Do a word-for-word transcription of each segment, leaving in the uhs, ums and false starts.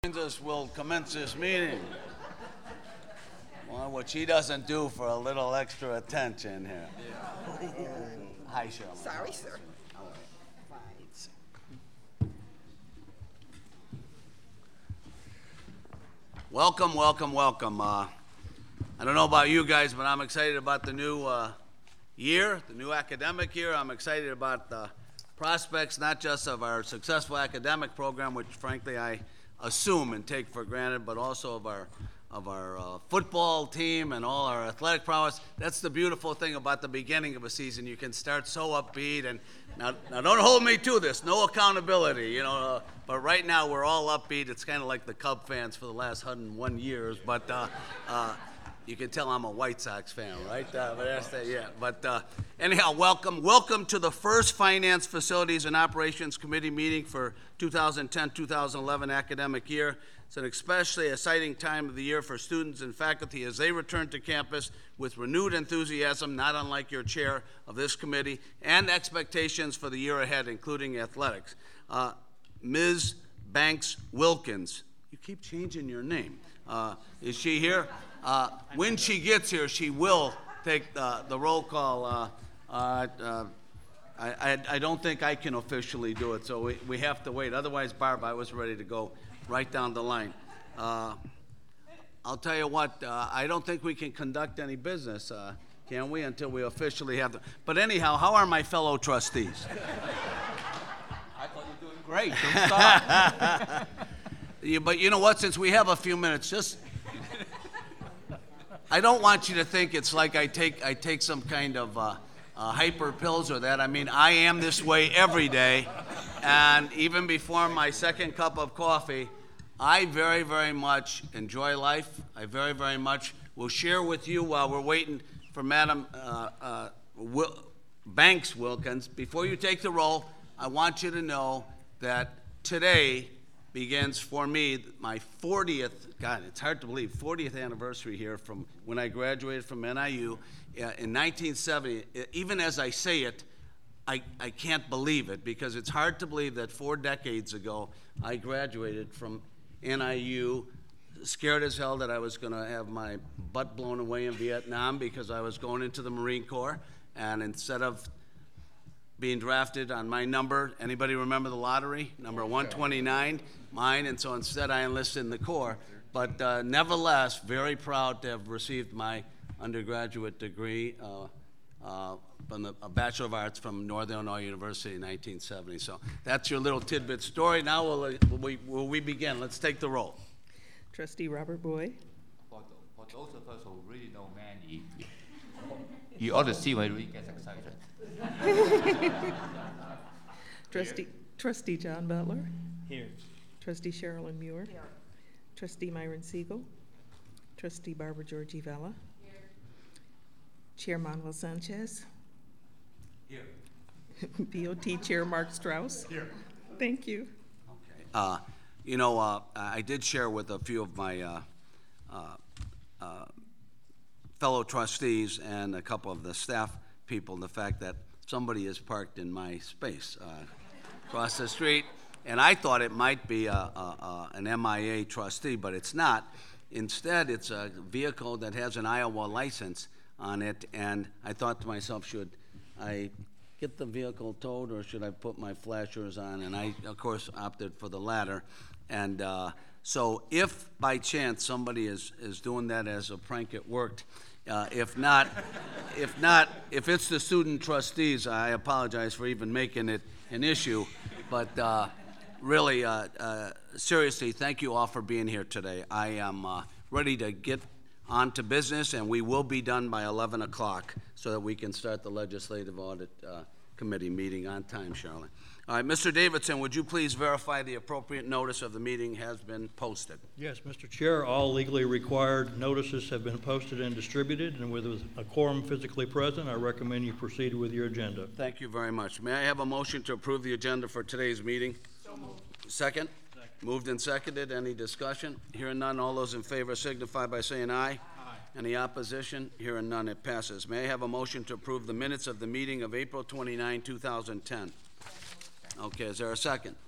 Us will commence this meeting. Well, which he doesn't do for a little extra attention here. Yeah. Hi, Cheryl. Sorry, sir. Welcome, welcome, welcome. Uh, I don't know about you guys, but I'm excited about the new uh, year, the new academic year. I'm excited about the prospects, not just of our successful academic program, which frankly I assume and take for granted, but also of our of our uh, football team and all our athletic prowess. That's the beautiful thing about the beginning of a season. You can start so upbeat, and now, now don't hold me to this. No accountability, you know. Uh, but right now we're all upbeat. It's kind of like the Cub fans for the last one hundred one years. But uh, uh, you can tell I'm a White Sox fan, right? Uh, but that's that, yeah. But uh, anyhow, welcome, welcome to the first Finance, Facilities, and Operations Committee meeting for two thousand ten two thousand eleven academic year. It's an especially exciting time of the year for students and faculty as they return to campus with renewed enthusiasm, not unlike your chair of this committee, and expectations for the year ahead, including athletics. Uh, Miz Banks Wilkins, you keep changing your name. Uh, is she here? Uh, when she gets here, she will take the, the roll call. Uh, uh, uh, I, I, I don't think I can officially do it, so we, we have to wait. Otherwise, Barb, I was ready to go right down the line. Uh, I'll tell you what, uh, I don't think we can conduct any business, uh, can we, until we officially have them. But anyhow, how are my fellow trustees? I thought you were doing great. Don't stop. Yeah, but you know what, since we have a few minutes, just, I don't want you to think it's like I take, I take some kind of uh, uh, hyper pills or that. I mean, I am this way every day, and even before my second cup of coffee, I very, very much enjoy life. I very, very much will share with you while we're waiting for Madam uh, uh, Wil- Banks Wilkins. Before you take the roll, I want you to know that today begins for me my fortieth, God, it's hard to believe, fortieth anniversary here from when I graduated from N I U uh, in nineteen seventy. Even as I say it, I, I can't believe it, because it's hard to believe that four decades ago I graduated from N I U, scared as hell that I was going to have my butt blown away in Vietnam because I was going into the Marine Corps, and instead of being drafted on my number, anybody remember the lottery? Number one twenty-nine, mine, and so instead I enlisted in the Corps. But uh, nevertheless, very proud to have received my undergraduate degree, uh, uh, from the, a Bachelor of Arts from Northern Illinois University in nineteen seventy. So that's your little tidbit story. Now will, uh, will, we, will we begin? Let's take the roll. Trustee Robert Boyd. For, the, for those of us who really know Manny, you ought to see when he gets excited. Trustee Trustee John Butler. Here. Trustee Sherilyn Muir. Here. Trustee Myron Siegel. Trustee Barbara Georgie Vella. Here. Chair Manuel Sanchez. Here. B O T Chair Mark Strauss. Here. Thank you. Okay. Uh, you know, uh, I did share with a few of my uh, uh, uh, fellow trustees and a couple of the staff people the fact that somebody is parked in my space uh, across the street, and I thought it might be a, a, a, an M I A trustee, but it's not. Instead, it's a vehicle that has an Iowa license on it, and I thought to myself, should I get the vehicle towed or should I put my flashers on? And I, of course, opted for the latter. And uh, so if by chance somebody is, is doing that as a prank, it worked. Uh, if not, if not, if it's the student trustees, I apologize for even making it an issue. But uh, really, uh, uh, seriously, thank you all for being here today. I am uh, ready to get on to business, and we will be done by eleven o'clock so that we can start the Legislative Audit uh, Committee meeting on time, Charlotte. All right, Mister Davidson, would you please verify the appropriate notice of the meeting has been posted? Yes, Mister Chair, all legally required notices have been posted and distributed, and with a quorum physically present, I recommend you proceed with your agenda. Thank you very much. May I have a motion to approve the agenda for today's meeting? So moved. Second? Second. Moved and seconded. Any discussion? Hearing none, all those in favor signify by saying aye. Aye. Any opposition? Hearing none, it passes. May I have a motion to approve the minutes of the meeting of April twenty-ninth, two thousand ten? Okay, is there a second?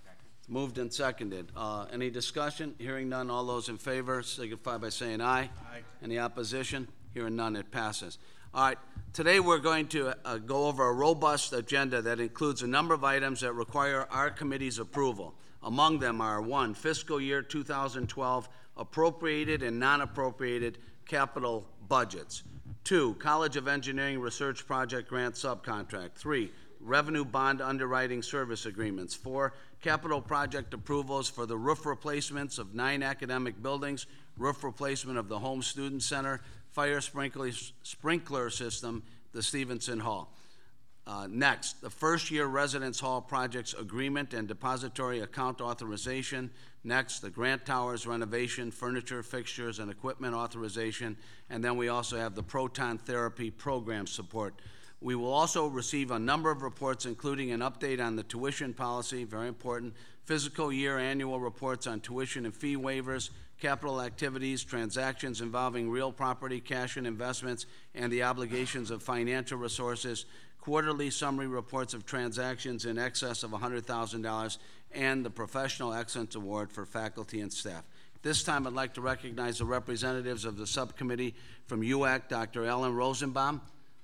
Moved and seconded. Uh, Any discussion? Hearing none, all those in favor signify by saying aye. Aye. Any opposition? Hearing none, it passes. All right, today we're going to uh, go over a robust agenda that includes a number of items that require our committee's approval. Among them are, one, fiscal year two thousand twelve appropriated and non-appropriated capital budgets. Two, College of Engineering Research Project Grant Subcontract. Three, revenue bond underwriting service agreements. Four, capital project approvals for the roof replacements of nine academic buildings, roof replacement of the Home Student Center, fire sprinkler, sprinkler system, the Stevenson Hall. Uh, next, the first year residence hall projects agreement and depository account authorization. Next, the Grant Towers renovation, furniture, fixtures, and equipment authorization. And then we also have the proton therapy program support. We will also receive a number of reports, including an update on the tuition policy, very important, fiscal year annual reports on tuition and fee waivers, capital activities, transactions involving real property, cash and investments, and the obligations of financial resources, quarterly summary reports of transactions in excess of one hundred thousand dollars, and the Professional Excellence Award for faculty and staff. This time, I'd like to recognize the representatives of the subcommittee from U A C, Doctor Ellen Rosenbaum.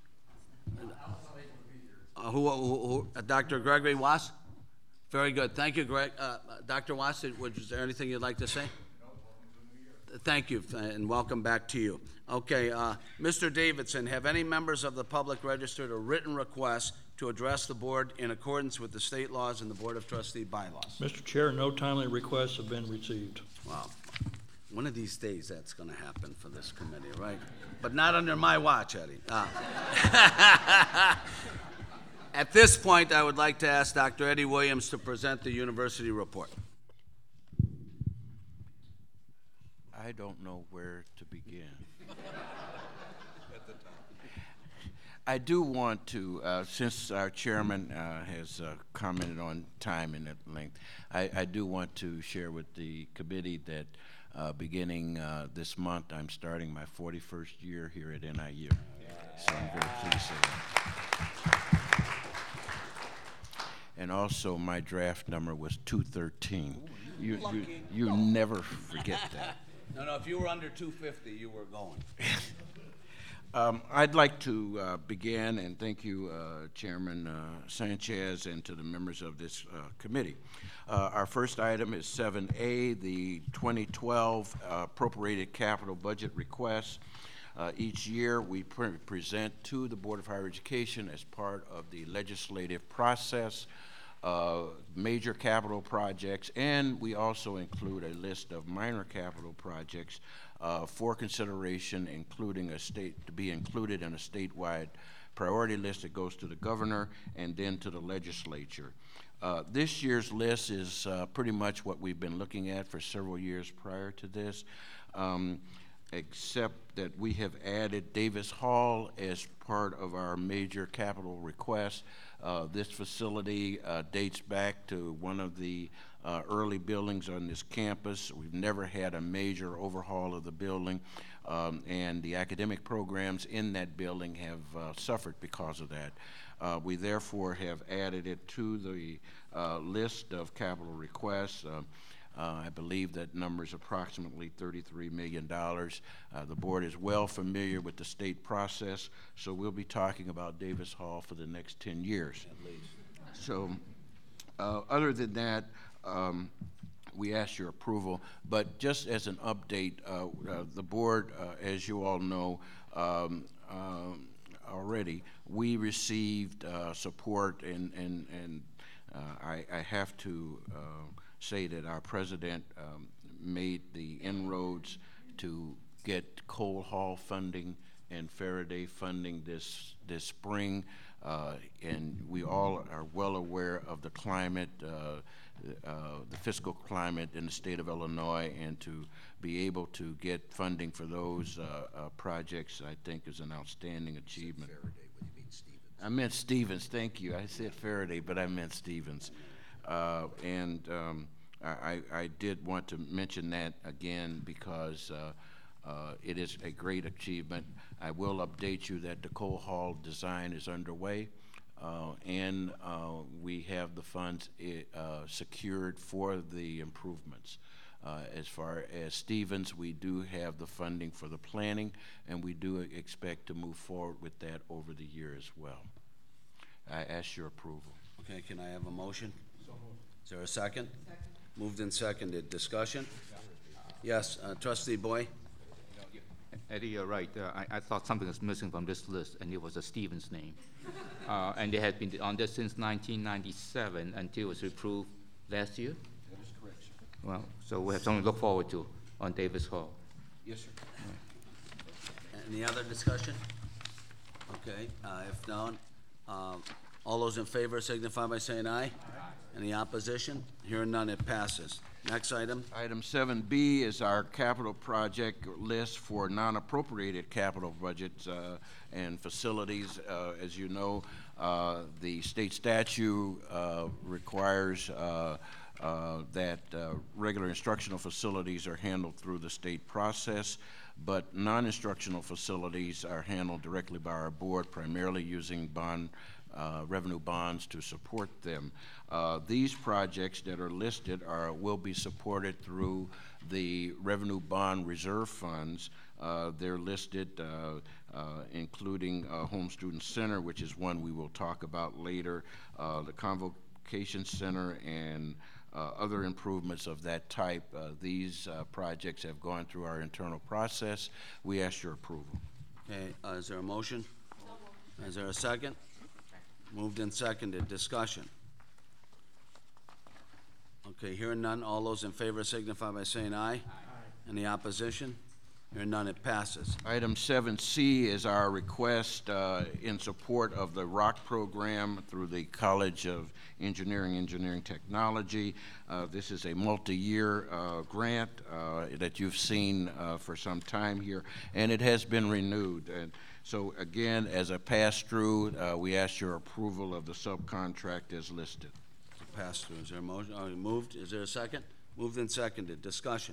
Uh, who, who, who uh, Doctor Gregory Was? Very good. Thank you, Greg. Uh, Doctor Was, is there anything you'd like to say? Thank you, and welcome back to you. Okay, uh, Mister Davidson, have any members of the public registered a written request to address the board in accordance with the state laws and the Board of Trustee bylaws? Mister Chair, no timely requests have been received. Wow. One of these days that's going to happen for this committee, right? But not under my watch, Eddie. Uh. At this point, I would like to ask Doctor Eddie Williams to present the university report. I don't know where to begin. I do want to, uh, since our chairman uh, has uh, commented on time and at length, I, I do want to share with the committee that uh, beginning uh, this month, I'm starting my forty-first year here at N I U. So I'm very pleased with that. And also, my draft number was two thirteen. Ooh, you, you, you, you never forget that. No, no, if you were under two fifty, you were going. um, I'd like to uh, begin, and thank you, uh, Chairman uh, Sanchez, and to the members of this uh, committee. Uh, our first item is seven A, the twenty twelve uh, appropriated capital budget request. Uh, each year, we pre present to the Board of Higher Education as part of the legislative process Uh, major capital projects, and we also include a list of minor capital projects uh, for consideration, including a state to be included in a statewide priority list that goes to the governor and then to the legislature. Uh, this year's list is uh, pretty much what we've been looking at for several years prior to this, um, except that we have added Davis Hall as part of our major capital request. Uh, this facility uh, dates back to one of the uh, early buildings on this campus. We've never had a major overhaul of the building, um, and the academic programs in that building have uh, suffered because of that. Uh, we therefore have added it to the uh, list of capital requests. Uh, Uh, I believe that number is approximately thirty-three million dollars. Uh, the board is well familiar with the state process, so we'll be talking about Davis Hall for the next ten years. At least. So, uh, other than that, um, we ask your approval. But just as an update, uh, uh, the board, uh, as you all know, um, um, already, we received uh, support, and, and, and uh, I, I have to uh, say that our president um, made the inroads to get Cole Hall funding and Faraday funding this this spring, uh, and we all are well aware of the climate, uh, uh, the fiscal climate in the state of Illinois, and to be able to get funding for those uh, uh, projects, I think, is an outstanding achievement. Faraday, what do you mean Stevens? I meant Stevens. Thank you. I said Faraday, but I meant Stevens. Uh, and um, I, I did want to mention that again because uh, uh, it is a great achievement. I will update you that the Cole Hall design is underway. uh, and uh, we have the funds i- uh, secured for the improvements. Uh, As far as Stevens, we do have the funding for the planning, and we do expect to move forward with that over the year as well. I ask your approval. Okay, can I have a motion? Is there a second? Second. Moved and seconded. Discussion? Yes, uh, trustee Boy? Eddie, you're right. Uh, I, I thought something was missing from this list, and it was a Stevens name. Uh, and they had been on this since nineteen ninety-seven until it was approved last year? That is correct, sir. Well, so we have something to look forward to on Davis Hall. Yes, sir. Any other discussion? Okay, uh, if not, um, all those in favor signify by saying aye. Aye. Any opposition? Hearing none, it passes. Next item. Item seven B is our capital project list for non-appropriated capital budgets uh, and facilities. Uh, As you know, uh, the state statute uh, requires uh, uh, that uh, regular instructional facilities are handled through the state process, but non-instructional facilities are handled directly by our board, primarily using bond Uh, revenue bonds to support them. Uh, These projects that are listed are, will be supported through the revenue bond reserve funds. Uh, They're listed, uh, uh, including uh, Home Student Center, which is one we will talk about later, uh, the Convocation Center, and uh, other improvements of that type. Uh, These uh, projects have gone through our internal process. We ask your approval. Okay, uh, is there a motion? Is there a second? Moved and seconded. Discussion. Okay, hearing none. All those in favor signify by saying aye. Aye. Any opposition? Hearing none, it passes. Item seven C is our request uh, in support of the R O C program through the College of Engineering, Engineering Technology. Uh, This is a multi-year uh, grant uh, that you've seen uh, for some time here, and it has been renewed. And so again, as a pass-through, uh, we ask your approval of the subcontract as listed. Pass through. Is there a motion? Oh, moved. Is there a second? Moved and seconded. Discussion.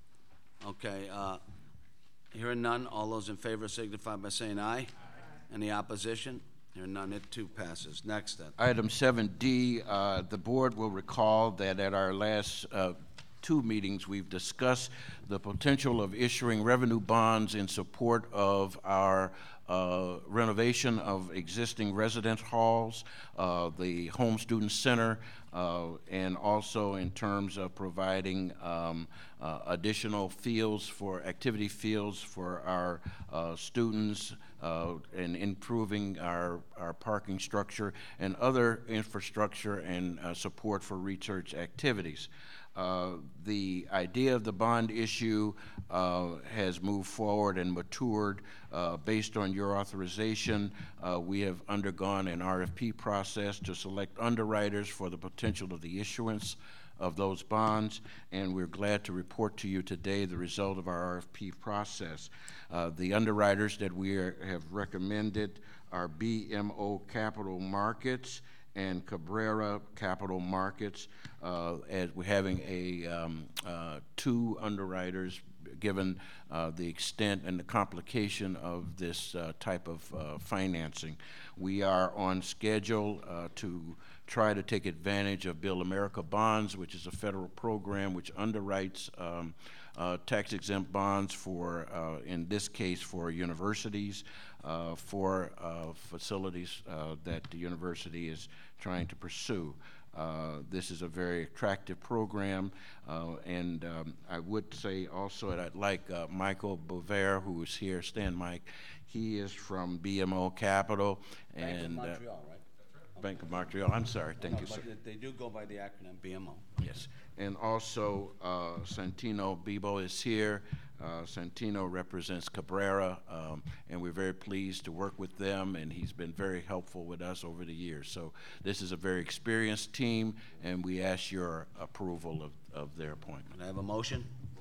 Okay, uh, hearing none. All those in favor signify by saying aye. Aye. Any opposition? Hearing none, it too passes. Next then. Item seven D, uh, the board will recall that at our last uh, two meetings, we've discussed the potential of issuing revenue bonds in support of our uh, renovation of existing residence halls, uh, the Home Student Center, uh, and also in terms of providing um, uh, additional fields for, activity fields for our uh, students, uh, and improving our, our parking structure and other infrastructure and uh, support for research activities. Uh, the idea of the bond issue uh, has moved forward and matured. Uh, based on your authorization, uh, we have undergone an R F P process to select underwriters for the potential of the issuance of those bonds, and we're glad to report to you today the result of our R F P process. Uh, the underwriters that we are, have recommended are B M O Capital Markets and Cabrera Capital Markets, uh, as we're having a um, uh, two underwriters, given uh, the extent and the complication of this uh, type of uh, financing. We are on schedule uh, to try to take advantage of Build America Bonds, which is a federal program which underwrites um, uh, tax-exempt bonds for, uh, in this case, for universities, uh, for uh, facilities uh, that the university is trying to pursue. Uh, this is a very attractive program, uh, and um, I would say also that I'd like uh, Michael Bover, who is here, stand Mike, he is from B M O Capital. Bank and of uh, Montreal, right? Bank of Montreal, I'm sorry, thank No, you, sir. but they do go by the acronym B M O. Yes, and also uh, Santino Bibo is here. Uh, Santino represents Cabrera, um, and we're very pleased to work with them, and he's been very helpful with us over the years. So this is a very experienced team, and we ask your approval of, of their appointment. Can I have a motion?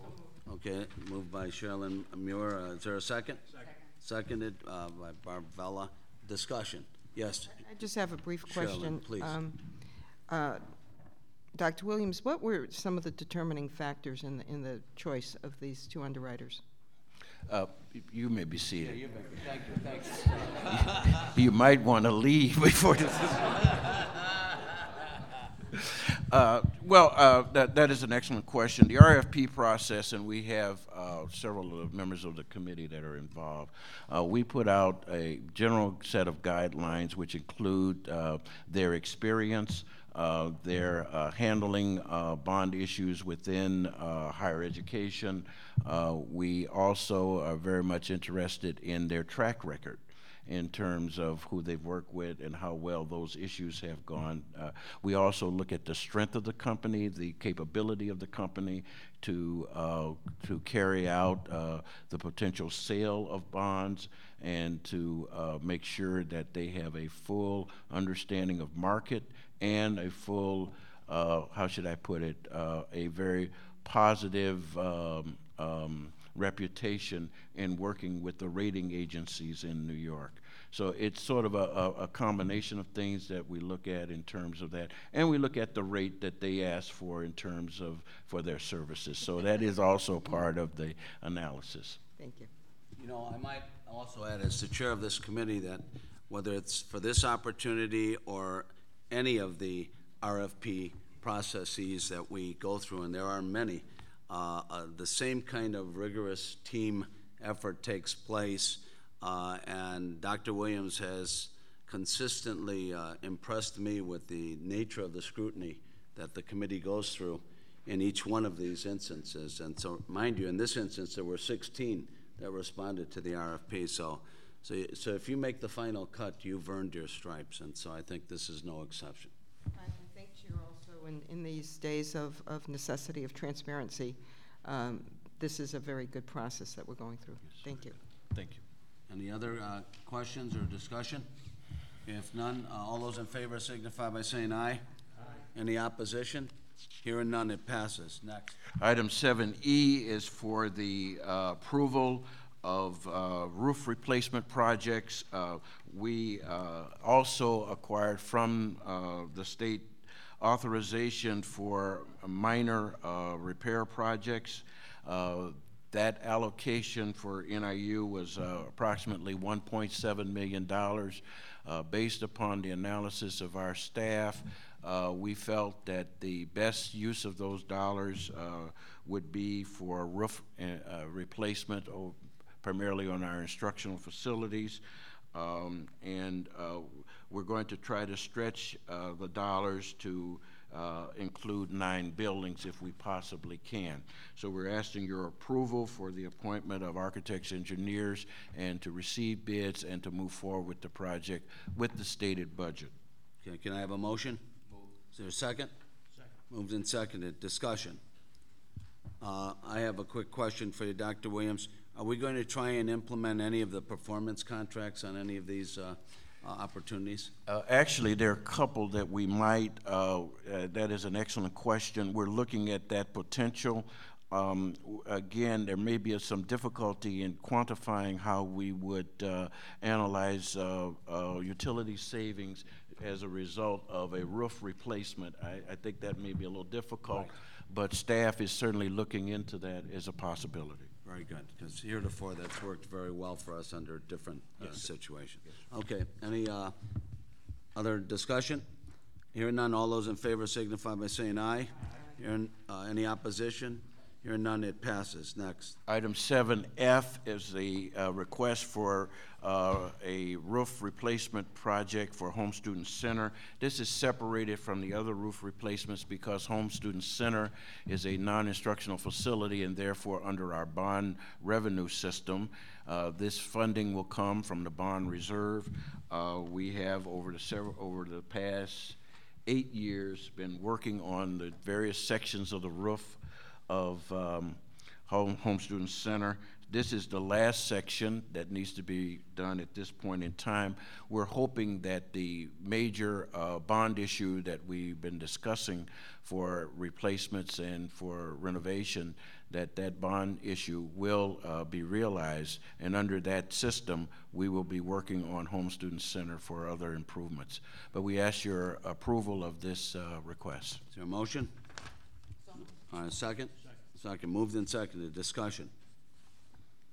Okay, moved by Sherilyn Muir. Uh, is there a second? Second. Seconded uh, by Barb Vella. Discussion. Yes. I just have a brief Sherilyn, question. please. Um, uh, Doctor Williams, what were some of the determining factors in the, in the choice of these two underwriters? Uh, You may be seated. you Thank you, thank you. You might want to leave before this. Uh, Well, uh, that, that is an excellent question. The R F P process, and we have uh, several of the members of the committee that are involved, uh, we put out a general set of guidelines which include uh, their experience, uh, their uh, handling uh, bond issues within uh, higher education. Uh, we also are very much interested in their track record in terms of who they've worked with and how well those issues have gone. Uh, we also look at the strength of the company, the capability of the company to uh, to carry out uh, the potential sale of bonds, and to uh, make sure that they have a full understanding of market and a full, uh, how should I put it, uh, a very positive um, um, reputation in working with the rating agencies in New York. So it's sort of a, a, a combination of things that we look at in terms of that, and we look at the rate that they ask for in terms of for their services. So that is also part of the analysis. Thank you. You know, I might also add, as the chair of this committee, that whether it's for this opportunity or any of the R F P processes that we go through, and there are many, uh, uh, the same kind of rigorous team effort takes place. Uh, and Doctor Williams has consistently uh, impressed me with the nature of the scrutiny that the committee goes through in each one of these instances. And so, mind you, in this instance, there were sixteen that responded to the R F P. So, so, so if you make the final cut, you've earned your stripes. And so I think this is no exception. I think, Chair, also in, in these days of, of necessity of transparency, um, this is a very good process that we're going through. Thank you. Thank you. Any other uh, questions or discussion? If none, uh, all those in favor signify by saying aye. Aye. Any opposition? Hearing none, it passes. Next. Item seven E is for the uh, approval of uh, roof replacement projects. Uh, We uh, also acquired from uh, the state authorization for minor uh, repair projects. Uh, That allocation for N I U was uh, approximately one point seven million dollars. Uh, based upon the analysis of our staff, uh, we felt that the best use of those dollars uh, would be for roof uh, replacement, or primarily on our instructional facilities. Um, and uh, we're going to try to stretch uh, the dollars to Uh, include nine buildings if we possibly can. So we're asking your approval for the appointment of architects, engineers, and to receive bids and to move forward with the project with the stated budget. Okay, can I have a motion? Is there a second? Second. Moved and seconded. Discussion. Uh, I have a quick question for you, Doctor Williams. Are we going to try and implement any of the performance contracts on any of these uh, Uh, opportunities? Uh, actually, there are a couple that we might, uh, uh, that is an excellent question. We're looking at that potential. Um, w- again, there may be some difficulty in quantifying how we would uh, analyze uh, uh, utility savings as a result of a roof replacement. I, I think that may be a little difficult, Right. but staff is certainly looking into that as a possibility. Very good, because heretofore that's worked very well for us under different uh, situations. Okay, any uh, other discussion? Hearing none, all those in favor signify by saying aye. Hearing, uh, any opposition? Hearing none, it passes. Next. Item seven F is the uh, request for uh, a roof replacement project for Home Student Center. This is separated from the other roof replacements because Home Student Center is a non-instructional facility and therefore under our bond revenue system. Uh, this funding will come from the bond reserve. Uh, we have over the several, over the past eight years been working on the various sections of the roof of um, Home, Home Student Center. This is the last section that needs to be done at this point in time. We're hoping that the major uh, bond issue that we've been discussing for replacements and for renovation, that that bond issue will uh, be realized, and under that system, we will be working on Home Student Center for other improvements. But we ask your approval of this uh, request. Is there a motion? All right, second? Second. Second. Moved and seconded. Discussion.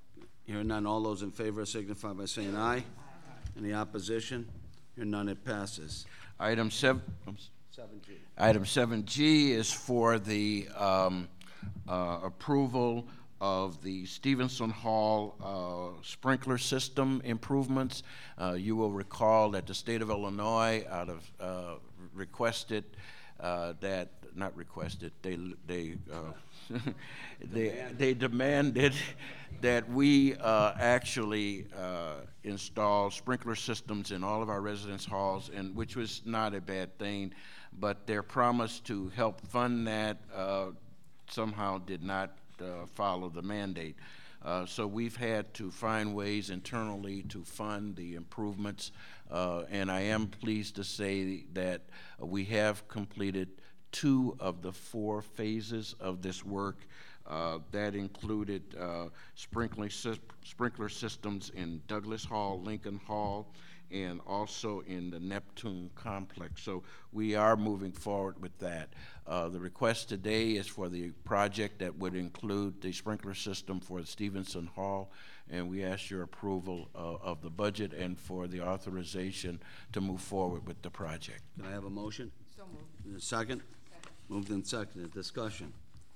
Hearing none, all those in favor signify by saying aye. Any opposition? Hearing none, it passes. Item seven, I'm s- Seven G. Item seven G is for the um, uh, approval of the Stevenson Hall uh, sprinkler system improvements. Uh, You will recall that the state of Illinois out of uh, requested uh, that, not requested, they, they, uh, they, they demanded that we uh, actually uh, install sprinkler systems in all of our residence halls, and which was not a bad thing, but their promise to help fund that uh, somehow did not uh, follow the mandate. Uh, so we've had to find ways internally to fund the improvements, uh, and I am pleased to say that uh, we have completed two of the four phases of this work. Uh, that included uh, sprinkler, sy- sprinkler systems in Douglas Hall, Lincoln Hall, and also in the Neptune complex. So we are moving forward with that. Uh, the request today is for the project that would include the sprinkler system for Stevenson Hall, and we ask your approval uh, of the budget and for the authorization to move forward with the project. Can I have a motion? So moved. Second? Second. Moved and seconded. Discussion.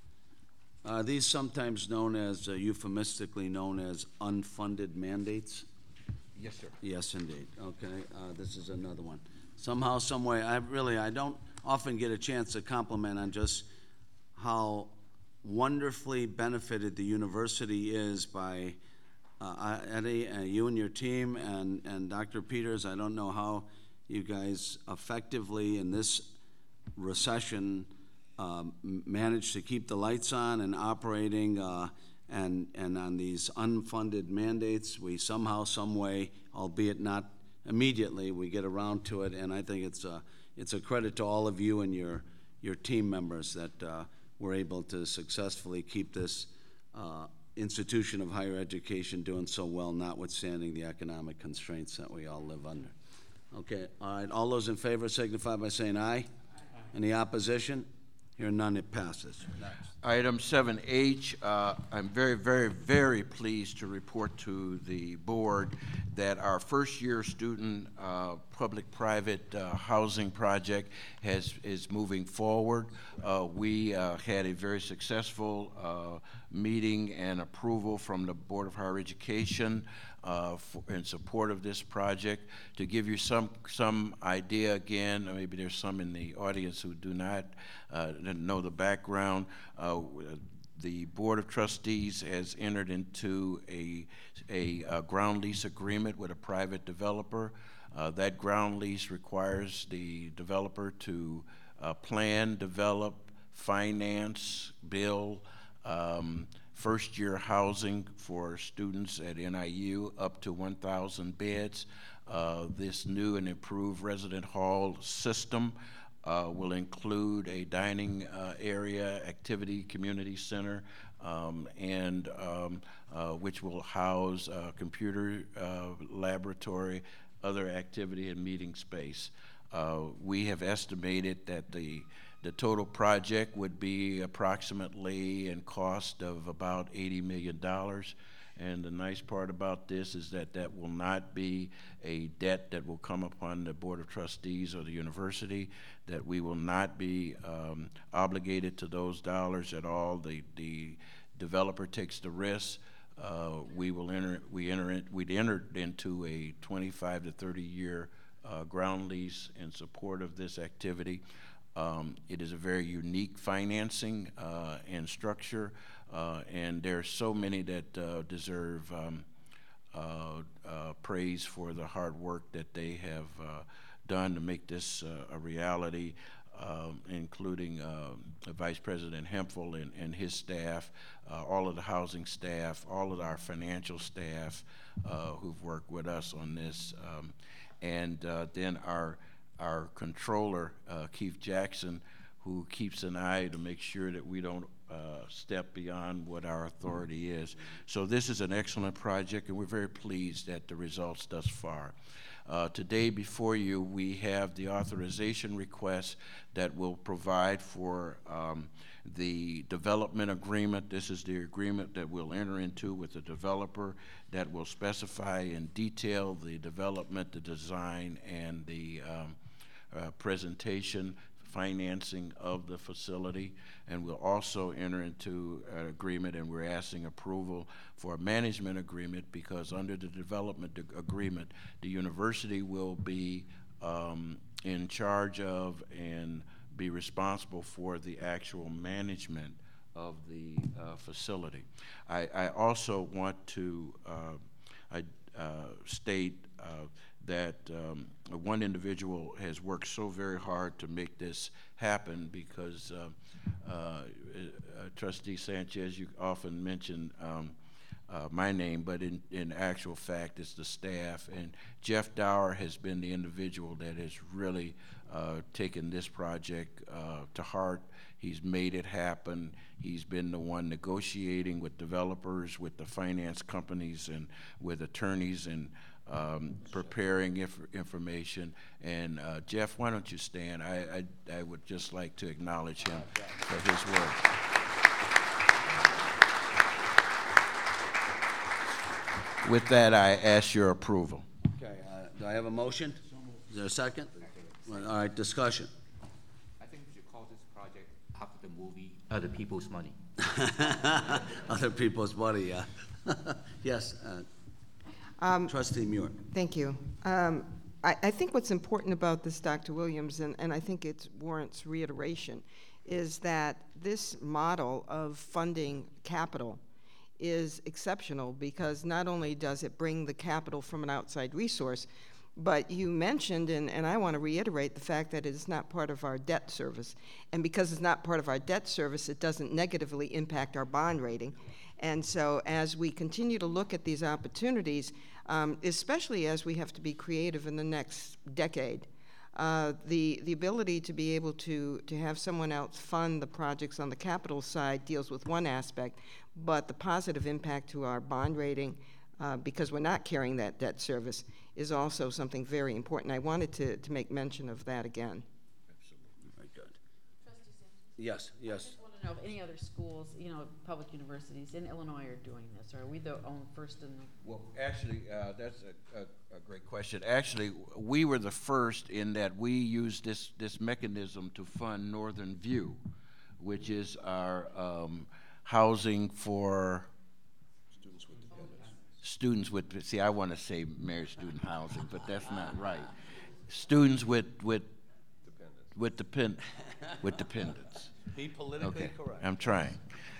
Uh, these sometimes known as, uh, euphemistically known as unfunded mandates? Yes, sir. Yes, indeed. Okay, uh, this is another one. Somehow, some way, I really, I don't often get a chance to compliment on just how wonderfully benefited the university is by uh, Eddie, uh, you and your team, and, and Doctor Peters. I don't know how you guys effectively in this recession um, managed to keep the lights on and operating, uh, and, and on these unfunded mandates, we somehow, some way, albeit not immediately, we get around to it, and I think it's a, it's a credit to all of you and your, your team members that uh, we're able to successfully keep this uh, institution of higher education doing so well, notwithstanding the economic constraints that we all live under. Okay, all right, all those in favor signify by saying aye. Aye. Any opposition? Hearing none, it passes. Next. Item seven H, uh, I'm very, very, very pleased to report to the board that our first-year student uh, public-private uh, housing project has is moving forward. Uh, we uh, had a very successful uh, meeting and approval from the Board of Higher Education Uh, for, in support of this project. To give you some some idea, again, maybe there's some in the audience who do not uh, know the background. Uh, the Board of Trustees has entered into a, a, a ground lease agreement with a private developer. Uh, that ground lease requires the developer to uh, plan, develop, finance, build, um, first-year housing for students at N I U up to one thousand beds. Uh, this new and improved resident hall system uh, will include a dining uh, area, activity community center, um, and um, uh, which will house a computer uh, laboratory, other activity and meeting space. Uh, we have estimated that the The total project would be approximately in cost of about eighty million dollars. And the nice part about this is that that will not be a debt that will come upon the Board of Trustees or the university, that we will not be um, obligated to those dollars at all. The, the developer takes the risk. Uh, we will enter, we enter in, we'd entered into a twenty-five to thirty year uh, ground lease in support of this activity. Um, it is a very unique financing uh, and structure, uh, and there are so many that uh, deserve um, uh, uh, praise for the hard work that they have uh, done to make this uh, a reality, um, including uh, Vice President Hemphill and, and his staff, uh, all of the housing staff, all of our financial staff uh, who've worked with us on this, um, and uh, then our our controller, uh, Keith Jackson, who keeps an eye to make sure that we don't uh, step beyond what our authority is. So this is an excellent project, and we're very pleased at the results thus far. Uh, today before you, we have the authorization request that will provide for um, the development agreement. This is the agreement that we'll enter into with the developer that will specify in detail the development, the design, and the um, uh, presentation, financing of the facility. And we'll also enter into an agreement, and we're asking approval for a management agreement, because under the development ag- agreement, the university will be um, in charge of and be responsible for the actual management of the uh, facility. I, I also want to uh, I, uh, state uh, that um, one individual has worked so very hard to make this happen, because uh, uh, uh, Trustee Sanchez, you often mention um, uh, my name, but in, in actual fact, it's the staff. And Jeff Dower has been the individual that has really uh, taken this project uh, to heart. He's made it happen. He's been the one negotiating with developers, with the finance companies, and with attorneys, and um, preparing inf information. And uh, Jeff, why don't you stand? I, I, I would just like to acknowledge him for his work. With that, I ask your approval. Okay, uh, do I have a motion? Is there a second? All right, discussion. I think we should call this project after the movie, Other People's Money. Other people's money, yeah. Yes, uh, Um, Trustee Muir. Thank you. Um, I, I think what's important about this, Doctor Williams, and, and I think it warrants reiteration, is that this model of funding capital is exceptional, because not only does it bring the capital from an outside resource, but you mentioned, and, and I want to reiterate the fact that it is not part of our debt service. And because it's not part of our debt service, it doesn't negatively impact our bond rating. And so as we continue to look at these opportunities, um, especially as we have to be creative in the next decade, uh, the, the ability to be able to, to have someone else fund the projects on the capital side deals with one aspect, but the positive impact to our bond rating, uh, because we're not carrying that debt service, is also something very important. I wanted to, to make mention of that again. Absolutely, very good. Trustee Sanchez? Yes, I yes. just want to know if any other schools, you know, public universities in Illinois are doing this, or are we the own first in the? Well, actually, uh, that's a, a, a great question. Actually, we were the first in that we used this, this mechanism to fund Northern View, which is our um, housing for students with, see, I want to say married student housing, but that's not right. Students with, with, with depend, with dependents. Be politically Okay, correct. I'm trying.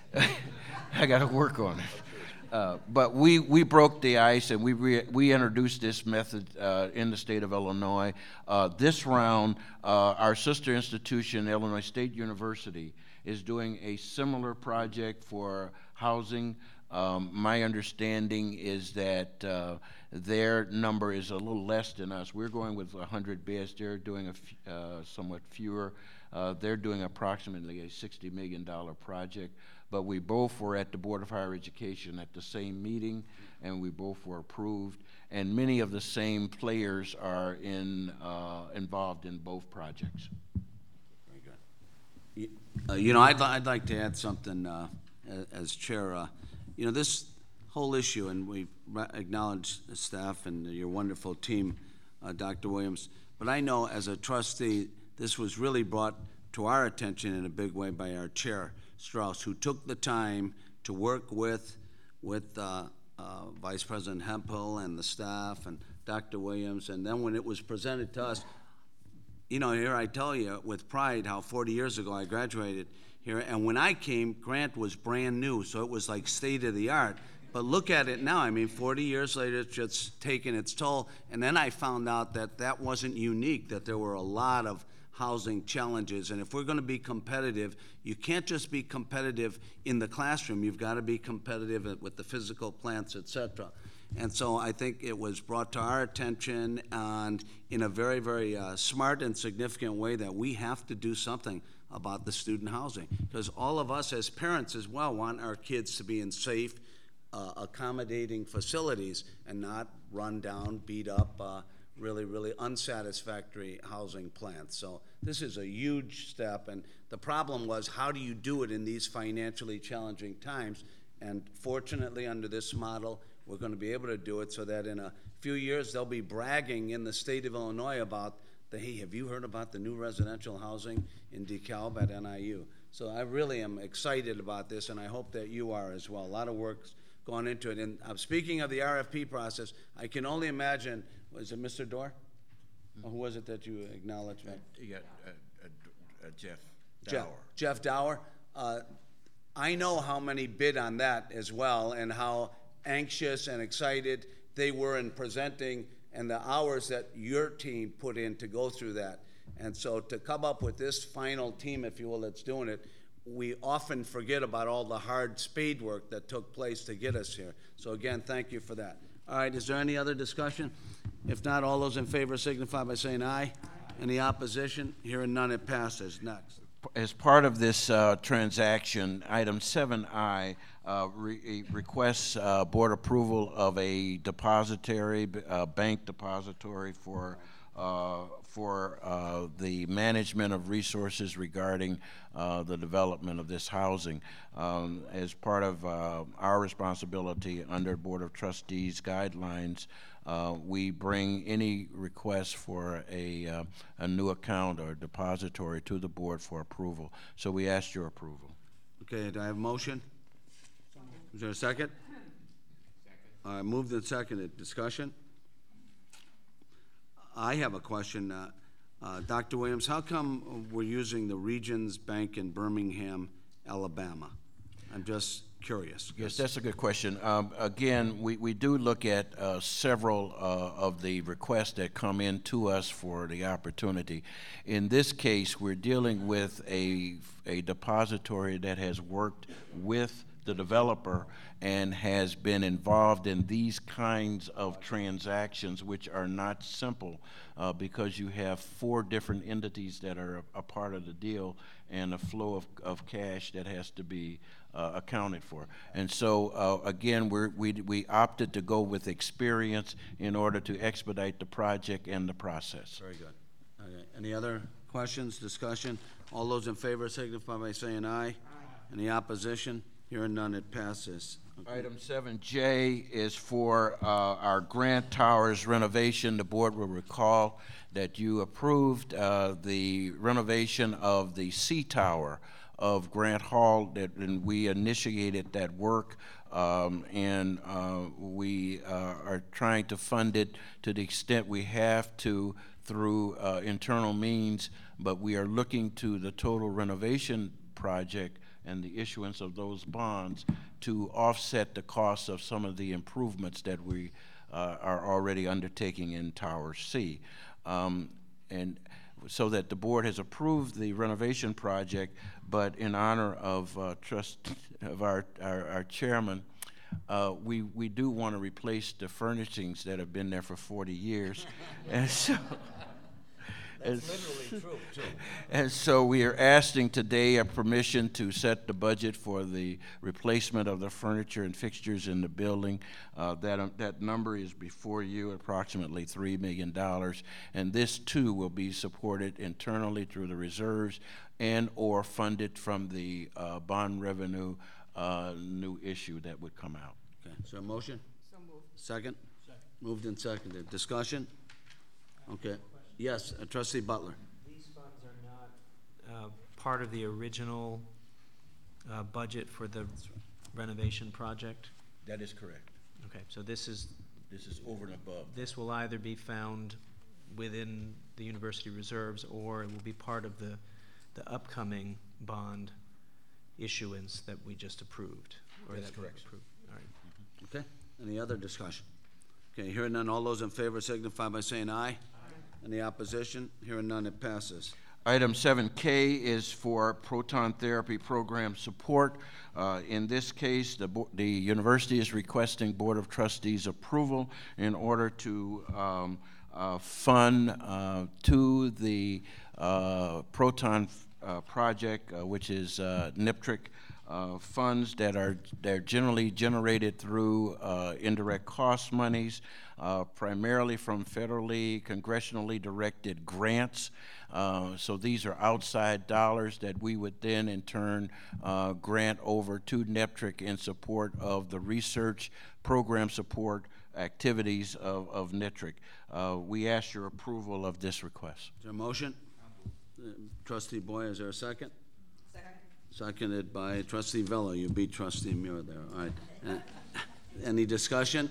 I got to work on it. Uh, but we, we broke the ice, and we re we introduced this method uh, in the state of Illinois. Uh, this round, uh, our sister institution, Illinois State University, is doing a similar project for housing. Um, my understanding is that uh, their number is a little less than us. We're going with one hundred beds. They're doing a f uh, somewhat fewer. Uh, they're doing approximately a sixty million dollar project. But we both were at the Board of Higher Education at the same meeting, and we both were approved. And many of the same players are in, uh, involved in both projects. Very good. You, uh, you know, I'd, li I'd like to add something uh, as, as chair. Uh, you know, this whole issue, and we acknowledge the staff and your wonderful team, uh, Doctor Williams, but I know as a trustee, this was really brought to our attention in a big way by our chair, Strauss, who took the time to work with, with uh, uh, Vice President Hemphill and the staff and Doctor Williams, and then when it was presented to us, you know, here I tell you with pride how forty years ago I graduated here, and when I came, Grant was brand new, so it was like state of the art. But look at it now, I mean, forty years later, it's just taken its toll, and then I found out that that wasn't unique, that there were a lot of housing challenges, and if we're going to be competitive, you can't just be competitive in the classroom, you've got to be competitive with the physical plants, et cetera. And so I think it was brought to our attention, and in a very, very uh, smart and significant way, that we have to do something about the student housing, because all of us as parents as well want our kids to be in safe, uh, accommodating facilities and not run down, beat up uh, really, really unsatisfactory housing plans. So this is a huge step, and the problem was, how do you do it in these financially challenging times? And fortunately, under this model, we're going to be able to do it so that in a few years, they'll be bragging in the state of Illinois about the, hey, have you heard about the new residential housing in DeKalb at N I U? So I really am excited about this, and I hope that you are as well. A lot of work's gone into it. And uh, speaking of the R F P process, I can only imagine, was it Mister Dorr? Or who was it that you acknowledged? You got uh, uh, uh, Jeff Jeff, Dower. Jeff Dower. Uh, I know how many bid on that as well, and how anxious and excited they were in presenting, and the hours that your team put in to go through that. And so to come up with this final team, if you will, that's doing it, we often forget about all the hard spade work that took place to get us here. So again, thank you for that. All right, is there any other discussion? If not, all those in favor signify by saying aye. Aye. Any opposition? Hearing none, it passes. Next. As part of this uh, transaction, item seven I uh, re requests uh, board approval of a depository, uh, bank depository for uh, for uh, the management of resources regarding uh, the development of this housing. Um, as part of uh, our responsibility under Board of Trustees guidelines, Uh, we bring any request for a, uh, a new account or depository to the board for approval. So we ask your approval. Okay, do I have a motion? Is there a second? Second. All right, moved and seconded. Discussion? I have a question. Uh, uh, Doctor Williams, how come we're using the Regions Bank in Birmingham, Alabama? I'm just curious. Yes, that's a good question. Um, again, we, we do look at uh, several uh, of the requests that come in to us for the opportunity. In this case, we're dealing with a, a depository that has worked with the developer and has been involved in these kinds of transactions, which are not simple uh, because you have four different entities that are a, a part of the deal and a flow of, of cash that has to be uh, accounted for. And so, uh, again, we're, we, we opted to go with experience in order to expedite the project and the process. Very good. Okay. Any other questions, discussion? All those in favor signify by saying aye. Aye. Any opposition? Hearing none, it passes. Okay. Item seven J is for uh, our Grant Towers renovation. The board will recall that you approved uh, the renovation of the C Tower of Grant Hall, that, and we initiated that work, um, and uh, we uh, are trying to fund it to the extent we have to through uh, internal means, but we are looking to the total renovation project and the issuance of those bonds to offset the costs of some of the improvements that we uh, are already undertaking in Tower C. Um, and so that the board has approved the renovation project, but in honor of uh, trust of our, our, our chairman, uh, we, we do want to replace the furnishings that have been there for forty years. And so, That's literally true, too. And so we are asking today a permission to set the budget for the replacement of the furniture and fixtures in the building. Uh, that, um, that number is before you, approximately three million dollars. And this, too, will be supported internally through the reserves and or funded from the uh, bond revenue uh, new issue that would come out. Okay, is there a motion? So moved. Second? Second. Moved and seconded. Discussion? Okay. Yes, uh, Trustee Butler. These funds are not uh, part of the original uh, budget for the renovation project? That is correct. Okay, so this is, This is over and above. this will either be found within the university reserves, or it will be part of the, the upcoming bond issuance that we just approved. Or That's that we've correct. approved. All right. Okay, any other discussion? Okay, hearing none, all those in favor signify by saying aye. Aye. Any opposition? Hearing none, it passes. Item seven K is for proton therapy program support. Uh, in this case, the, the university is requesting Board of Trustees approval in order to um, uh, fund uh, to the uh, proton uh, project, uh, which is uh, N I P T R I C, uh, funds that are they're generally generated through uh, indirect cost monies, uh, primarily from federally, congressionally directed grants. Uh, so these are outside dollars that we would then in turn uh, grant over to NEPTRIC in support of the research program support activities of, of NEPTRIC. Uh, we ask your approval of this request. Is there a motion? Uh, Trustee Boyer, is there a second? Second. Seconded by Trustee Vella. You beat Trustee Muir there. All right. Uh, any discussion?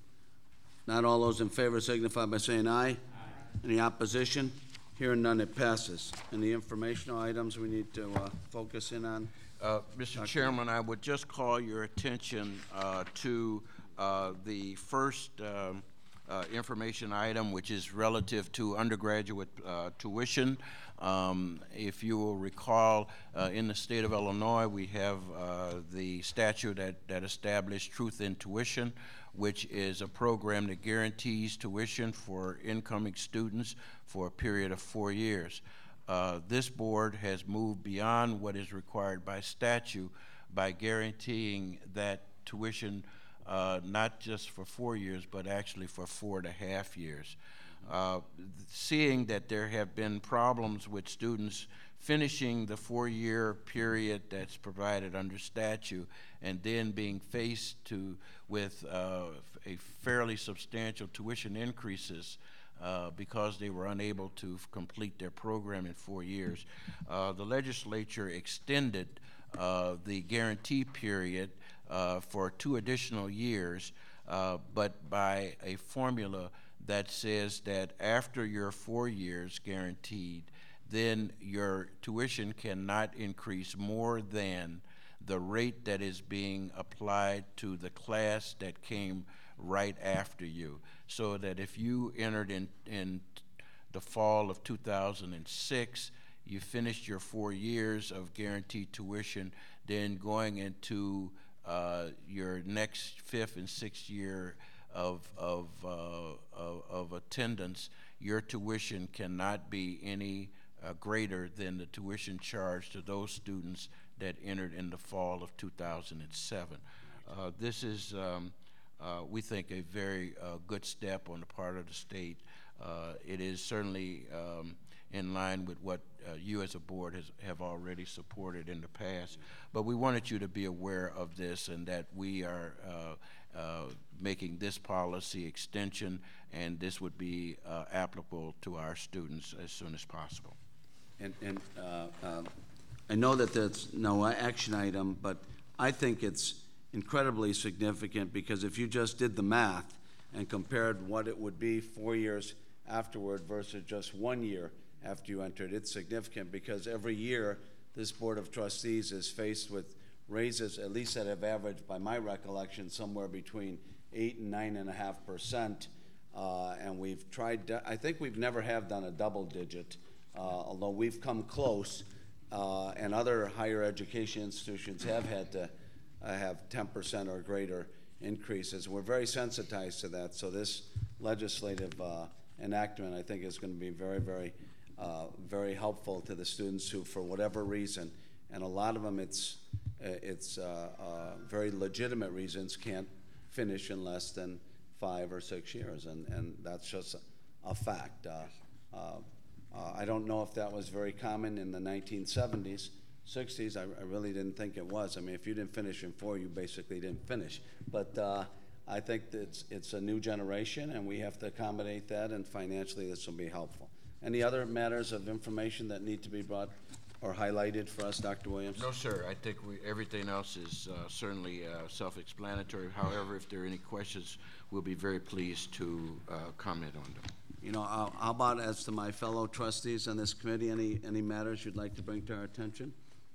Not all those in favor signify by saying aye. Aye. Any opposition? Hearing none, it passes. Any informational items we need to uh, focus in on? Uh, Mister Chairman, I would just call your attention uh, to uh, the first um, uh, information item, which is relative to undergraduate uh, tuition. Um, if you will recall, uh, in the state of Illinois, we have uh, the statute that, that established Truth in Tuition, which is a program that guarantees tuition for incoming students for a period of four years. Uh, this board has moved beyond what is required by statute by guaranteeing that tuition uh, not just for four years, but actually for four and a half years. Uh, seeing that there have been problems with students finishing the four-year period that's provided under statute and then being faced to with uh, a fairly substantial tuition increases uh, because they were unable to f- complete their program in four years. Uh, the legislature extended uh, the guarantee period uh, for two additional years, uh, but by a formula that says that after your four years guaranteed, then your tuition cannot increase more than the rate that is being applied to the class that came right after you. So that if you entered in, in the fall of two thousand six, you finished your four years of guaranteed tuition, then going into uh, your next fifth and sixth year of, of, uh, of, of attendance, your tuition cannot be any Uh, greater than the tuition charged to those students that entered in the fall of two thousand seven. Uh, this is, um, uh, we think, a very uh, good step on the part of the state. Uh, it is certainly um, in line with what uh, you as a board has, have already supported in the past. But we wanted you to be aware of this and that we are uh, uh, making this policy extension, and this would be uh, applicable to our students as soon as possible. And, and uh, uh, I know that there's no action item, but I think it's incredibly significant because if you just did the math and compared what it would be four years afterward versus just one year after you entered, it's significant because every year this Board of Trustees is faced with raises, at least that have averaged, by my recollection, somewhere between eight and nine and a half percent. Uh, and we've tried, I think we've never have done a double digit. Uh, although we've come close, uh, and other higher education institutions have had to uh, have ten percent or greater increases. We're very sensitized to that, so this legislative uh, enactment, I think, is going to be very, very, uh, very helpful to the students who, for whatever reason, and a lot of them it's, it's uh, uh, very legitimate reasons, can't finish in less than five or six years, and, and that's just a, a fact. Uh, uh, Uh, I don't know if that was very common in the nineteen seventies, sixties. I, I really didn't think it was. I mean, if you didn't finish in four, you basically didn't finish. But uh, I think that it's, it's a new generation, and we have to accommodate that, and financially this will be helpful. Any other matters of information that need to be brought or highlighted for us, Doctor Williams? No, sir. I think we, everything else is uh, certainly uh, self-explanatory. However, if there are any questions, we'll be very pleased to uh, comment on them. You know, uh, how about as to my fellow trustees on this committee, any, any matters you'd like to bring to our attention?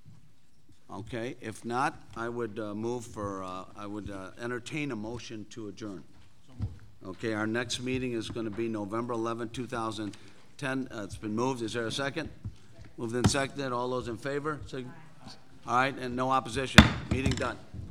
Okay, if not, I would uh, move for, uh, I would uh, entertain a motion to adjourn. Okay, our next meeting is going to be November eleventh, two thousand ten. Uh, it's been moved. Is there a second? Moved and seconded. All those in favor? Sig- All right, and no opposition. Meeting done.